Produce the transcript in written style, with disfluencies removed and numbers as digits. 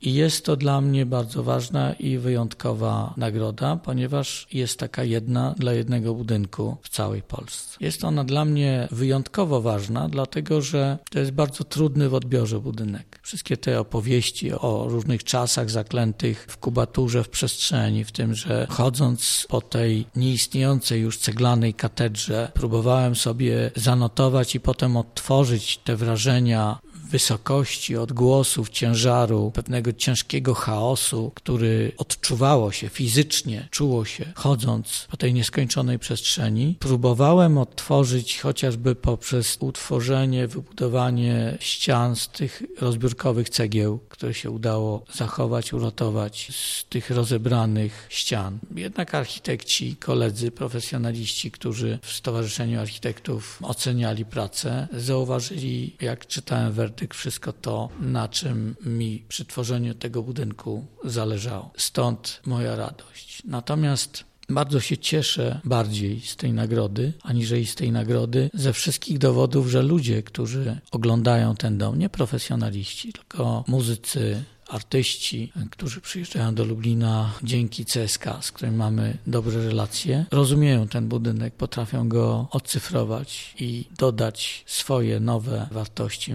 I jest to dla mnie bardzo ważna i wyjątkowa nagroda, ponieważ jest taka jedna dla jednego budynku w całej Polsce. Jest ona dla mnie wyjątkowo ważna, dlatego że to jest bardzo trudny w odbiorze budynek. Wszystkie te opowieści o różnych czasach zaklętych w kubaturze, w przestrzeni, w tym, że chodząc po tej nieistniejącej już ceglanej katedrze, próbowałem sobie zanotować i potem odtworzyć te wrażenia wysokości, odgłosów, ciężaru, pewnego ciężkiego chaosu, który odczuwało się fizycznie, czuło się chodząc po tej nieskończonej przestrzeni. Próbowałem odtworzyć chociażby poprzez utworzenie, wybudowanie ścian z tych rozbiórkowych cegieł, które się udało zachować, uratować z tych rozebranych ścian. Jednak architekci, koledzy, profesjonaliści, którzy w Stowarzyszeniu Architektów oceniali pracę, zauważyli, jak czytałem werdykt, wszystko to, na czym mi przy tworzeniu tego budynku zależało. Stąd moja radość. Natomiast bardzo się cieszę bardziej z tej nagrody, aniżeli z tej nagrody ze wszystkich dowodów, że ludzie, którzy oglądają ten dom, nie profesjonaliści, tylko muzycy, artyści, którzy przyjeżdżają do Lublina dzięki CSK, z którym mamy dobre relacje, rozumieją ten budynek, potrafią go odcyfrować i dodać swoje nowe wartości.